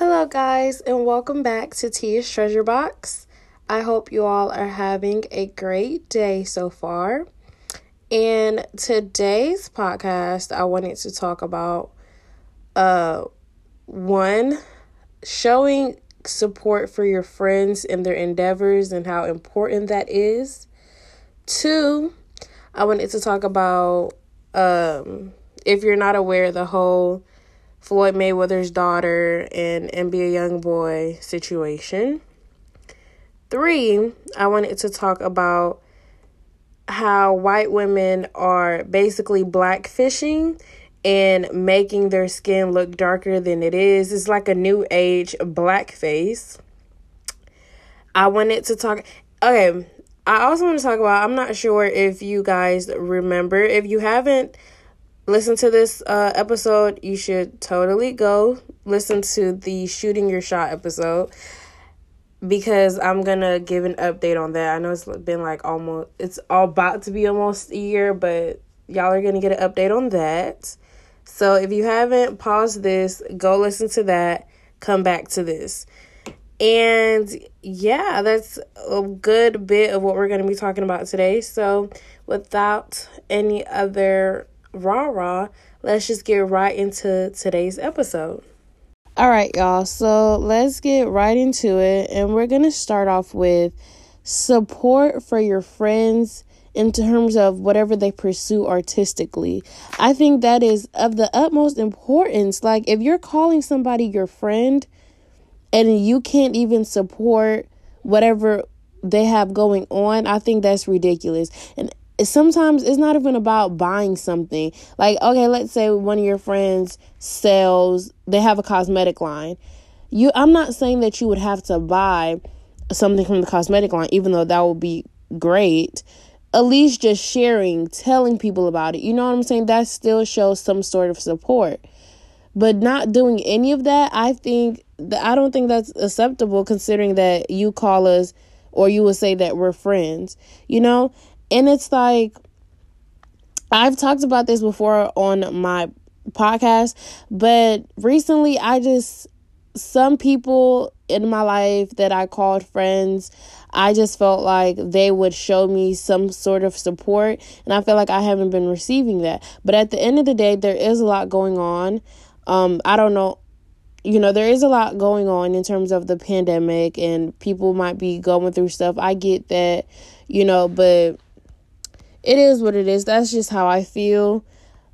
Hello, guys, and welcome back to Tia's Treasure Box. I hope you all are having a great day so far. And today's podcast, I wanted to talk about one, showing support for your friends in their endeavors and how important that is. Two, I wanted to talk about if you're not aware, the whole Floyd Mayweather's daughter and NBA YoungBoy situation. Three, I wanted to talk about how white women are basically blackfishing and making their skin look darker than it is. It's like a new age blackface. I also want to talk about, I'm not sure if you guys remember. If you haven't listened to this episode, you should totally go listen to the Shooting Your Shot episode, because I'm going to give an update on that. I know it's been it's all about to be almost a year, but y'all are going to get an update on that. So if you haven't, pause this, go listen to that, come back to this. And yeah, that's a good bit of what we're going to be talking about today. So without any other rah-rah, let's just get right into today's episode. All right, y'all. So let's get right into it. And we're going to start off with support for your friends in terms of whatever they pursue artistically. I think that is of the utmost importance. Like, if you're calling somebody your friend and you can't even support whatever they have going on, I think that's ridiculous. And sometimes it's not even about buying something. Like, okay, let's say one of your friends they have a cosmetic line. I'm not saying that you would have to buy something from the cosmetic line, even though that would be great. At least just sharing, telling people about it. You know what I'm saying? That still shows some sort of support. But not doing any of that, I don't think that's acceptable, considering that you call us, or you would say that we're friends, you know? And it's like, I've talked about this before on my podcast, but recently some people in my life that I called friends, I just felt like they would show me some sort of support, and I feel like I haven't been receiving that. But at the end of the day, there is a lot going on. I don't know. There is a lot going on in terms of the pandemic, and people might be going through stuff. I get that, but it is what it is. That's just how I feel.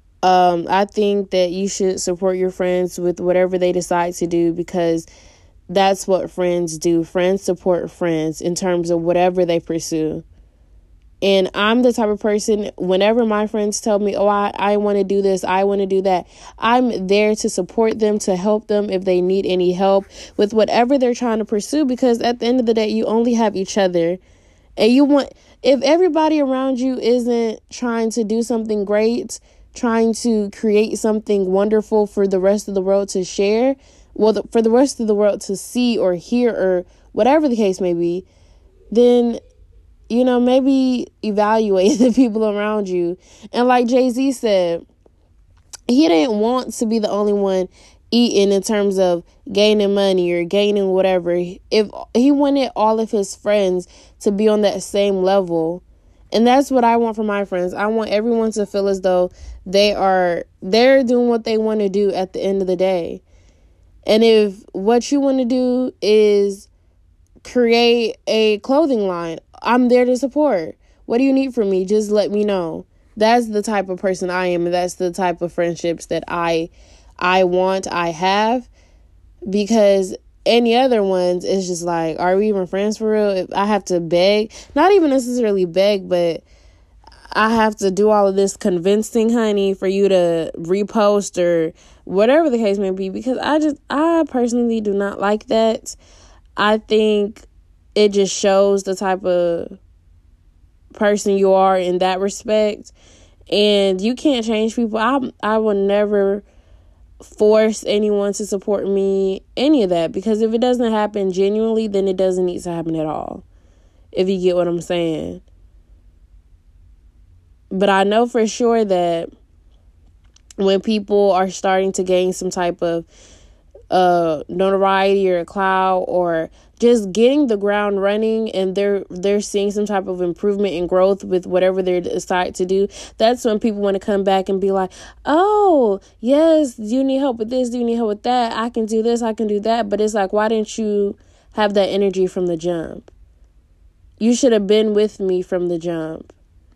I think that you should support your friends with whatever they decide to do, because that's what friends do. Friends support friends in terms of whatever they pursue. And I'm the type of person, whenever my friends tell me, I want to do this, I want to do that, I'm there to support them, to help them if they need any help with whatever they're trying to pursue, because at the end of the day, you only have each other. And if everybody around you isn't trying to do something great, trying to create something wonderful for the rest of the world to share, for the rest of the world to see or hear, or whatever the case may be, then maybe evaluate the people around you. And like Jay-Z said, he didn't want to be the only one eating in terms of gaining money or gaining whatever. If he wanted all of his friends to be on that same level. And that's what I want for my friends. I want everyone to feel as though they're doing what they want to do at the end of the day. And if what you want to do is create a clothing line, I'm there to support. What do you need from me? Just let me know. That's the type of person I am, and that's the type of friendships that I have, because any other ones, it's just like, are we even friends for real? If I have to beg, not even necessarily beg, but I have to do all of this convincing, honey, for you to repost or whatever the case may be, because I personally do not like that. I think it just shows the type of person you are in that respect. And you can't change people. I will never force anyone to support me, any of that, because if it doesn't happen genuinely, then it doesn't need to happen at all, if you get what I'm saying. But I know for sure that when people are starting to gain some type of notoriety or a clout, or just getting the ground running, and they're seeing some type of improvement and growth with whatever they decide to do, that's when people want to come back and be like, oh, yes, do you need help with this? Do you need help with that? I can do this, I can do that. But it's like, why didn't you have that energy from the jump? You should have been with me from the jump.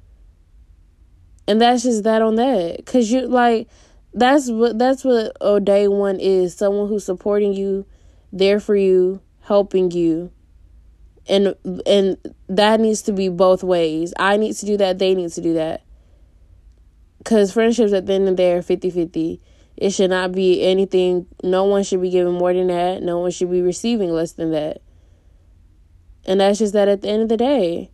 And that's just that on that. Because you, like, that's what day one is. Someone who's supporting you, there for you, helping you. And that needs to be both ways. I need to do that. They need to do that. Because friendships at the end of the day are 50-50. It should not be anything. No one should be giving more than that. No one should be receiving less than that. And that's just that at the end of the day.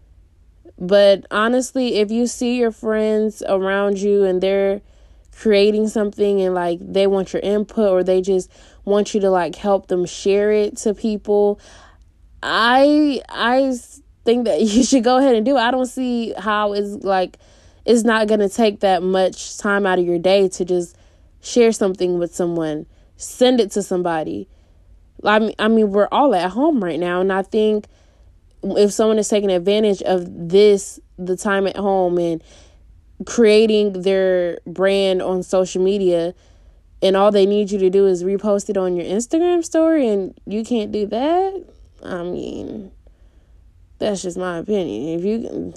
But honestly, if you see your friends around you and they're creating something and like they want your input, or they just want you to like help them share it to people, I think that you should go ahead and do it. I don't see how it's not going to take that much time out of your day to just share something with someone, send it to somebody. I mean, we're all at home right now, and I think if someone is taking advantage of the time at home and creating their brand on social media, and all they need you to do is repost it on your Instagram story, and you can't do that, I mean, that's just my opinion.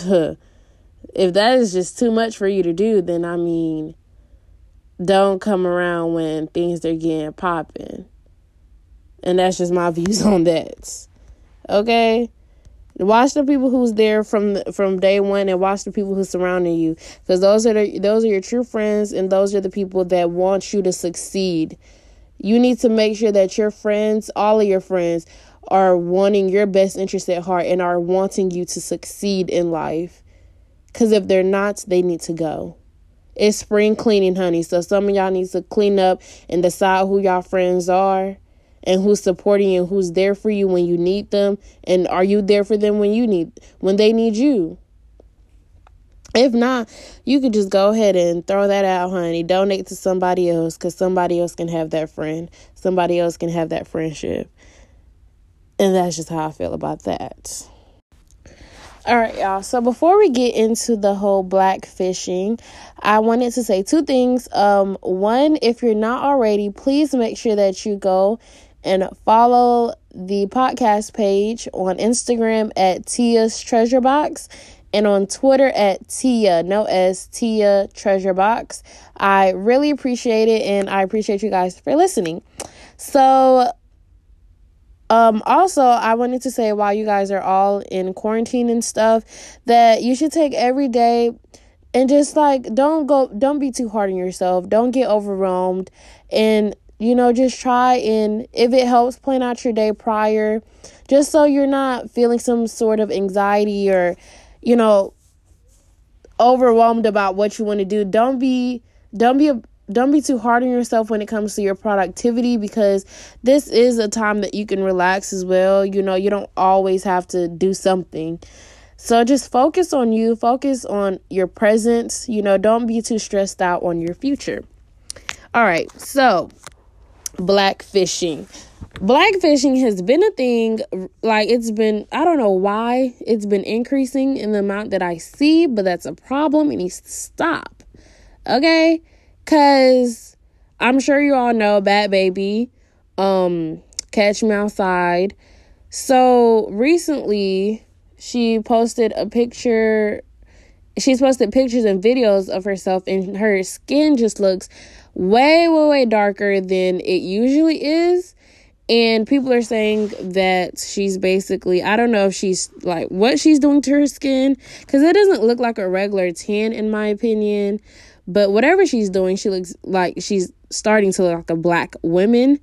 If that is just too much for you to do, then I mean, don't come around when things are getting popping. And that's just my views on that. Okay? Watch the people who's there from day one, and watch the people who's surrounding you, because those are your true friends, and those are the people that want you to succeed. You need to make sure that your friends, all of your friends, are wanting your best interest at heart and are wanting you to succeed in life. Because if they're not, they need to go. It's spring cleaning, honey. So some of y'all need to clean up and decide who y'all friends are, and who's supporting you, and who's there for you when you need them, and are you there for them when they need you? If not, you could just go ahead and throw that out, honey. Donate to somebody else, because somebody else can have that friend. Somebody else can have that friendship. And that's just how I feel about that. All right, y'all. So before we get into the whole blackfishing, I wanted to say two things. One, if you're not already, please make sure that you go and follow the podcast page on Instagram at Tia's Treasure Box, and on Twitter at Tia, no S, Tia Treasure Box. I really appreciate it, and I appreciate you guys for listening. So, also, I wanted to say, while you guys are all in quarantine and stuff, that you should take every day and just don't be too hard on yourself. Don't get overwhelmed, and just try, and if it helps, plan out your day prior, just so you're not feeling some sort of anxiety or, overwhelmed about what you want to do. Don't be too hard on yourself when it comes to your productivity, because this is a time that you can relax as well. You don't always have to do something. So just focus on you, focus on your present, don't be too stressed out on your future. All right. So blackfishing has been a thing. I don't know why it's been increasing in the amount that I see, but that's a problem. It needs to stop. Okay? Because I'm sure you all know Bad Baby, Catch Me Outside. So recently she's posted pictures and videos of herself, and her skin just looks way, way, way darker than it usually is. And people are saying that she's basically, I don't know if she's like what she's doing to her skin, because it doesn't look like a regular tan in my opinion. But whatever she's doing, she looks like she's starting to look like a black woman.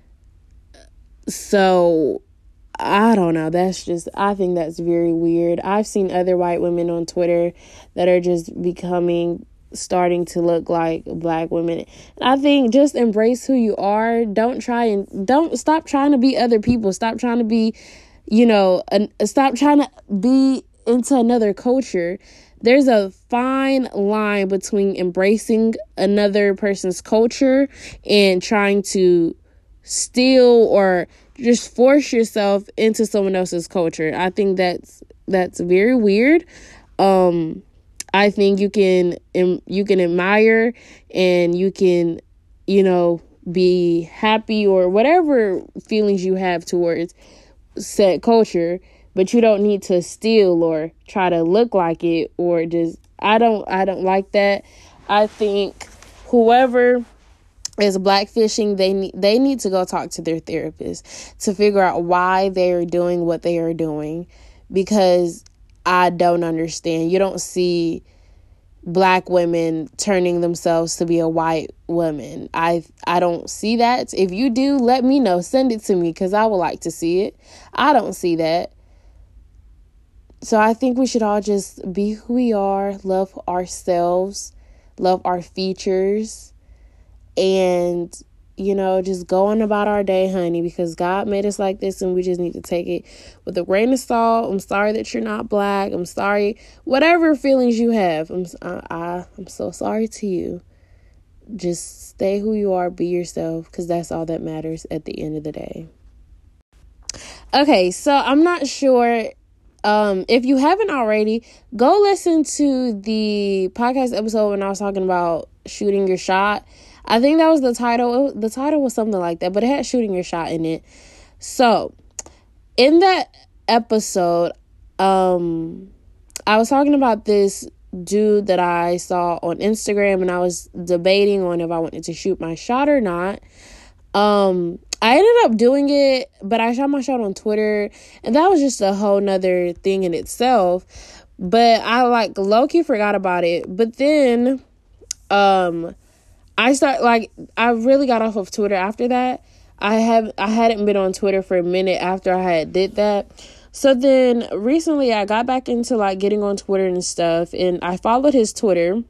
So I don't know. I think that's very weird. I've seen other white women on Twitter that are just starting to look like black women. I think just embrace who you are. Don't stop trying to be other people. Stop trying to be, stop trying to be into another culture. There's a fine line between embracing another person's culture and trying to steal or just force yourself into someone else's culture. I think that's very weird. I think you can admire and you can, be happy or whatever feelings you have towards said culture, but you don't need to steal or try to look like it or just, I don't like that. I think whoever is blackfishing, they need to go talk to their therapist to figure out why they are doing what they are doing, because I don't understand. You don't see Black women turning themselves to be a white woman. I don't see that. If you do, let me know. Send it to me because I would like to see it. I don't see that. So I think we should all just be who we are, love ourselves, love our features, and, just go on about our day, honey, because God made us like this and we just need to take it with a grain of salt. I'm sorry that you're not Black. I'm sorry. Whatever feelings you have, I'm so sorry to you. Just stay who you are, be yourself, because that's all that matters at the end of the day. Okay, so I'm not sure if you haven't already, go listen to the podcast episode when I was talking about shooting your shot. I think that was the title. The title was something like that, but it had shooting your shot in it. So in that episode, I was talking about this dude that I saw on Instagram, and I was debating on if I wanted to shoot my shot or not. I ended up doing it, but I shot my shot on Twitter, and that was just a whole nother thing in itself. But I low-key forgot about it. But then I really got off of Twitter after that. I hadn't been on Twitter for a minute after I had did that. So then recently I got back into getting on Twitter and stuff, and I followed his Twitter,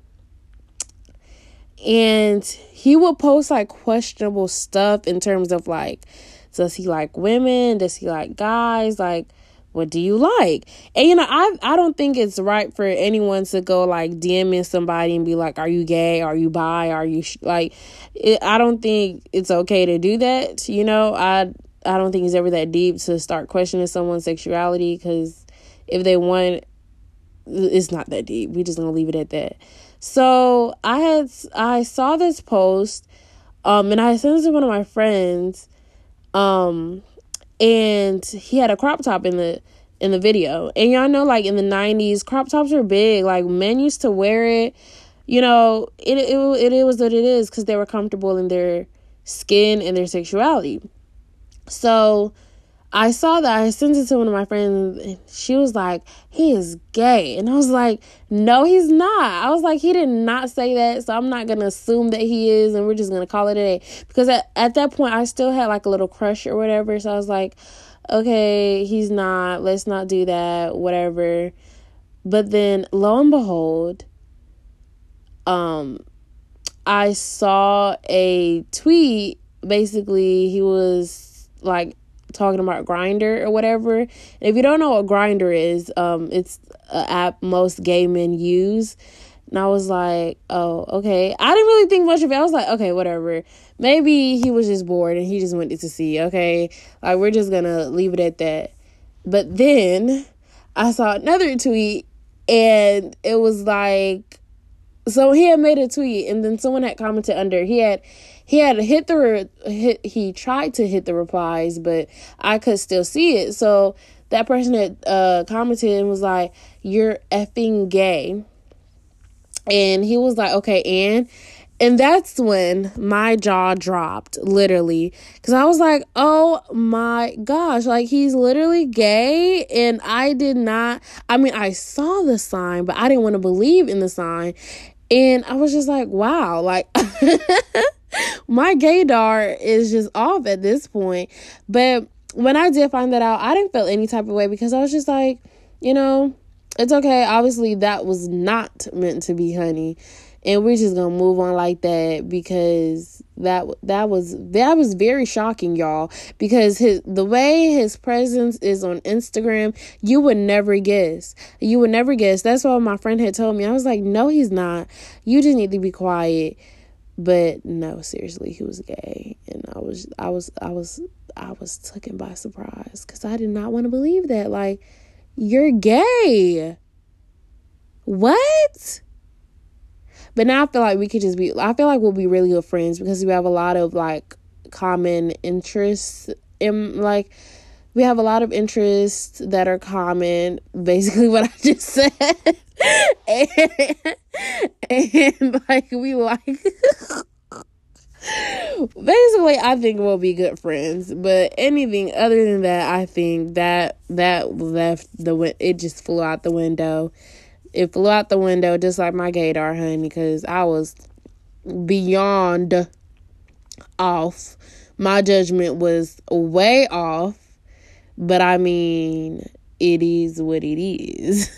and he would post questionable stuff in terms of does he like women? Does he like guys? What do you like? And, I don't think it's right for anyone to go DMing somebody and be like, are you gay? Are you bi? Are you I don't think it's okay to do that. I don't think it's ever that deep to start questioning someone's sexuality, because if they want, it's not that deep. We just gonna leave it at that. So I saw this post, and I sent it to one of my friends, and he had a crop top in the video. And y'all know, in the 90s, crop tops were big. Men used to wear it. It was what it is, because they were comfortable in their skin and their sexuality. So I saw that. I sent it to one of my friends, and she was like, he is gay. And I was like, no, he's not. I was like, he did not say that, so I'm not going to assume that he is, and we're just going to call it a day. Because at that point, I still had a little crush or whatever, so I was like, okay, he's not. Let's not do that, whatever. But then, lo and behold, I saw a tweet. Basically, he was talking about Grindr or whatever. And if you don't know what Grindr is, it's an app most gay men use. And I was like, oh, okay. I didn't really think much of it. I was like, okay, whatever. Maybe he was just bored and he just wanted to see, okay? We're just gonna leave it at that. But then I saw another tweet, and it was so he had made a tweet, and then someone had commented under. He tried to hit the replies, but I could still see it. So that person had commented and was like, you're effing gay. And he was like, okay, and that's when my jaw dropped, literally, because I was like, oh my gosh, he's literally gay. And I saw the sign, but I didn't want to believe in the sign. And I was just like, wow, my gaydar is just off at this point. But when I did find that out, I didn't feel any type of way, because I was just like, it's okay. Obviously, that was not meant to be, honey. And we're just gonna move on like that, because that was very shocking, y'all. Because the way his presence is on Instagram, you would never guess. You would never guess. That's what my friend had told me. I was like, no, he's not. You just need to be quiet. But no, seriously, he was gay, and I was taken by surprise because I did not want to believe that. Like, you're gay. What? But now I feel like I feel like we'll be really good friends because we have a lot of, like, common interests in, like, we have a lot of interests that are common, basically what I just said. and like, we like, basically, I think we'll be good friends. But anything other than that, I think that it just flew out the window. It flew out the window just like my gaydar, honey, because I was beyond off. My judgment was way off. But I mean, it is what it is.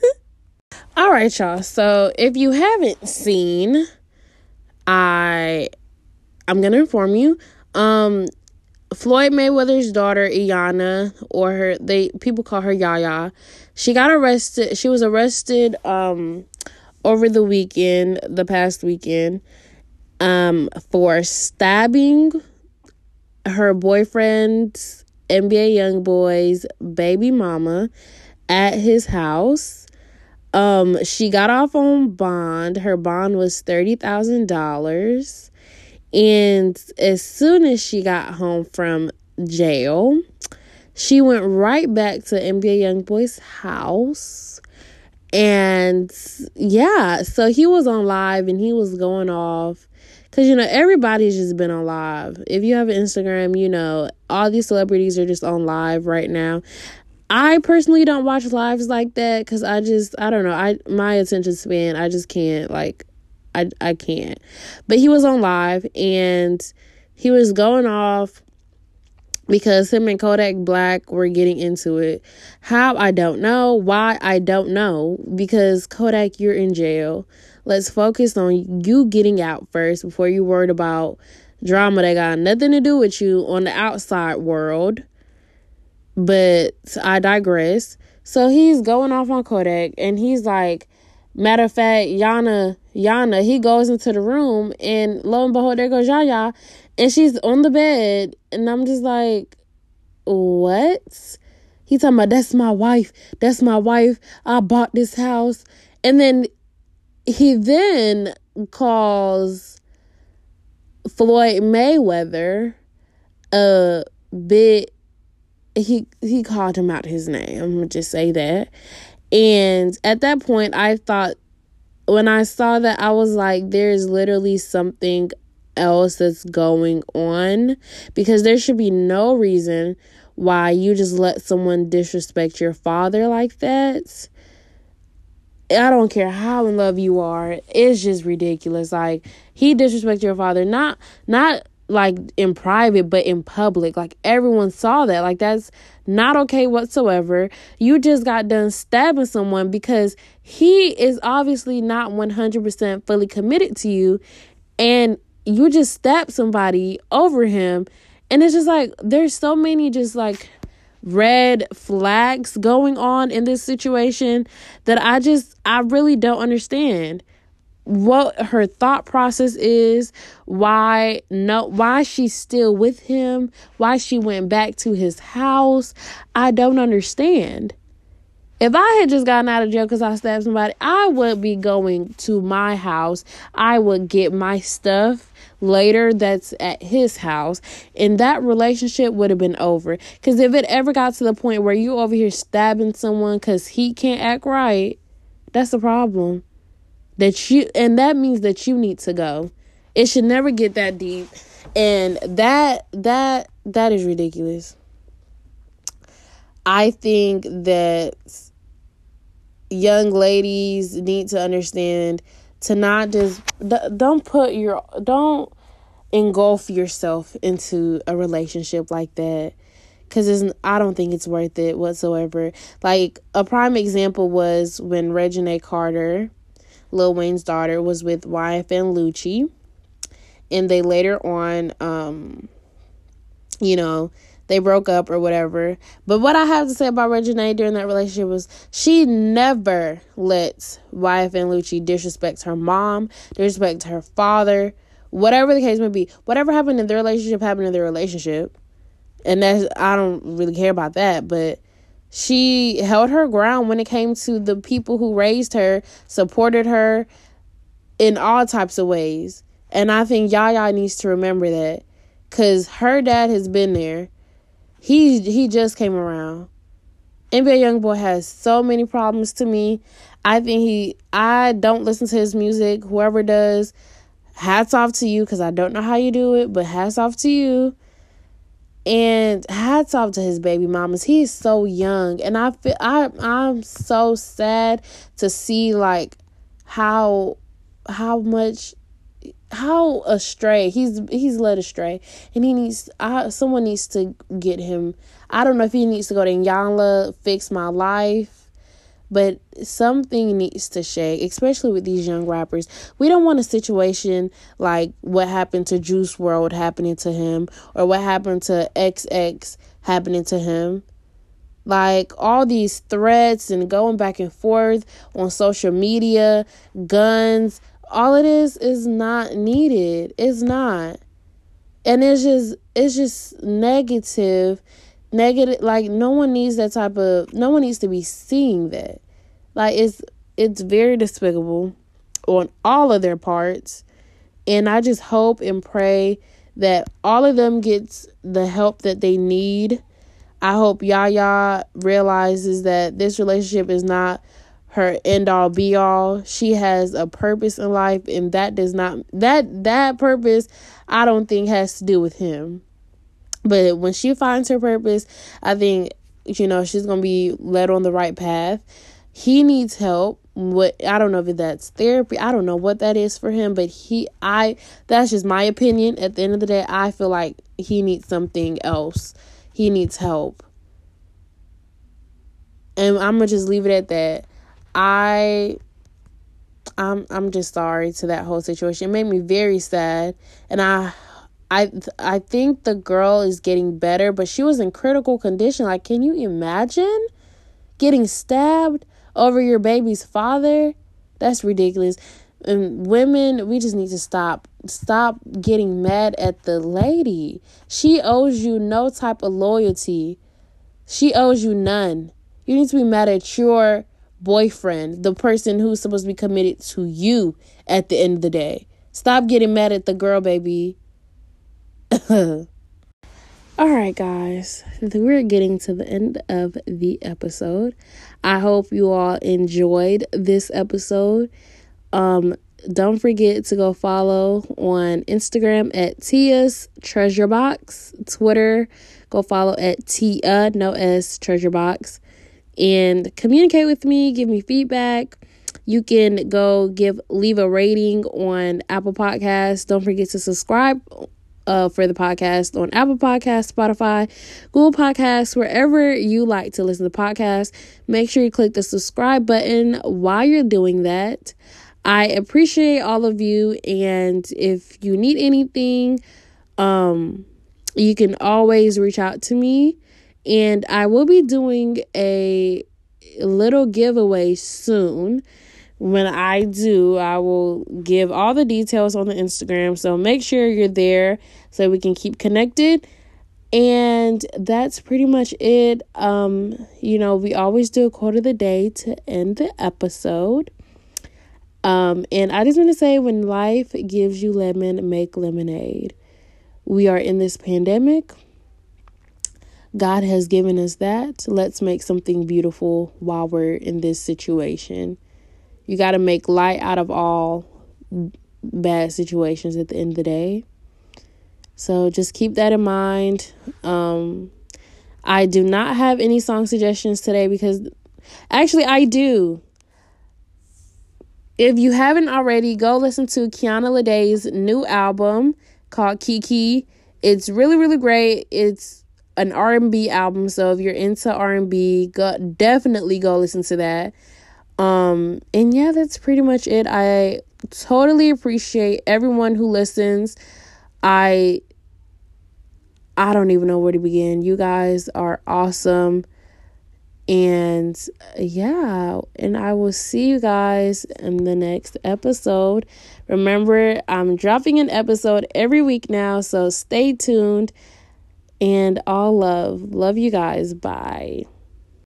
All right, y'all. So if you haven't seen, I'm gonna inform you. Floyd Mayweather's daughter, Iyanla, or people call her Yaya. She got arrested. She was arrested over the past weekend, for stabbing her boyfriend's NBA YoungBoy's baby mama at his house. She got off on bond. Her bond was $30,000. And as soon as she got home from jail, she went right back to NBA YoungBoy's house. And yeah, so he was on live and he was going off. Because, everybody's just been on live. If you have an Instagram, all these celebrities are just on live right now. I personally don't watch lives like that because I don't know. My attention span, I just can't, I can't. But he was on live and he was going off because him and Kodak Black were getting into it. How? I don't know. Why? I don't know. Because Kodak, you're in jail. Let's focus on you getting out first before you worried about drama that got nothing to do with you on the outside world. But I digress. So he's going off on Kodak and he's like, matter of fact, Yana, he goes into the room and lo and behold, there goes Yaya. And she's on the bed. And I'm just like, what? He talking about, that's my wife. I bought this house. And then he then calls Floyd Mayweather a bit. He called him out his name. I'm going to just say that. And at that point, I thought, when I saw that, I was like, there's literally something else that's going on. Because there should be no reason why you just let someone disrespect your father like that. I don't care how in love you are. It's just ridiculous. Like, he disrespected your father, not like in private, but in public. Like, everyone saw that. Like, that's not okay whatsoever. You just got done stabbing someone because he is obviously not 100% fully committed to you, and you just stabbed somebody over him. And it's just like, there's so many just like red flags going on in this situation that I really don't understand what her thought process is, why she's still with him, why she went back to his house. I don't understand. If I had just gotten out of jail because I stabbed somebody, I would be going to my house. I would get my stuff later that's at his house, and that relationship would have been over. Because if it ever got to the point where you over here stabbing someone because he can't act right, that's a problem. That means that you need to go. It should never get that deep, and that is ridiculous. I think that young ladies need to understand to not just don't engulf yourself into a relationship like that, because I don't think it's worth it whatsoever. Like, a prime example was when Reginae Carter, Lil Wayne's daughter, was with YFN Lucci, and they later on they broke up or whatever. But what I have to say about Reginae during that relationship was she never let YFN Lucci disrespect her mom, disrespect her father, Whatever the case may be, whatever happened in their relationship happened in their relationship. And I don't really care about that. But she held her ground when it came to the people who raised her, supported her in all types of ways. And I think Yaya needs to remember that. Because her dad has been there. He just came around. NBA Youngboy has so many problems to me. I don't listen to his music. Whoever does, hats off to you, because I don't know how you do it, but hats off to you. And hats off to his baby mamas. He is so young. And I'm so sad to see like how astray he's led astray, and someone needs to get him. I don't know if he needs to go to Iyanla, Fix My Life, but something needs to shake, especially with these young rappers. We don't want a situation like what happened to Juice WRLD happening to him, or what happened to XX happening to him. Like, all these threats and going back and forth on social media, guns, all it is not needed. It's not. And it's just negative. Like, no one needs to be seeing that. Like, it's very despicable on all of their parts. And I just hope and pray that all of them gets the help that they need. I hope Yaya realizes that this relationship is not her end all be all. She has a purpose in life, and that purpose I don't think has to do with him. But when she finds her purpose, I think, she's going to be led on the right path. He needs help. I don't know if that's therapy. I don't know what that is for him, but that's just my opinion. At the end of the day, I feel like he needs something else. He needs help. And I'm going to just leave it at that. I'm just sorry to that whole situation. It made me very sad. And I think the girl is getting better, but she was in critical condition. Like, can you imagine getting stabbed over your baby's father? That's ridiculous. And women, we just need to stop getting mad at the lady. She owes you no type of loyalty. She owes you none. You need to be mad at your boyfriend, the person who's supposed to be committed to you at the end of the day. Stop getting mad at the girl, baby. All right, guys, we're getting to the end of the episode. I hope you all enjoyed this episode. Don't forget to go follow on Instagram at Tia's Treasure Box. Twitter, go follow at Tia, no S, Treasure Box. And communicate with me, give me feedback. You can leave a rating on Apple Podcasts. Don't forget to subscribe for the podcast on Apple Podcasts, Spotify, Google Podcasts, wherever you like to listen to podcasts. Make sure you click the subscribe button while you're doing that. I appreciate all of you, and if you need anything, you can always reach out to me. And I will be doing a little giveaway soon. When I do, I will give all the details on the Instagram. So make sure you're there so we can keep connected. And that's pretty much it. We always do a quote of the day to end the episode. And I just want to say, when life gives you lemon, make lemonade. We are in this pandemic. God has given us that. Let's make something beautiful while we're in this situation. You got to make light out of all bad situations at the end of the day. So just keep that in mind. I do not have any song suggestions today, because actually I do. If you haven't already, go listen to Kiana Ledé's new album called Kiki. It's really, really great. It's an R&B album, so if you're into R&B, definitely go listen to that. And yeah, that's pretty much it. I totally appreciate everyone who listens. I don't even know where to begin. You guys are awesome. And yeah, and I will see you guys in the next episode. Remember, I'm dropping an episode every week now, so stay tuned. And all love. Love you guys. Bye.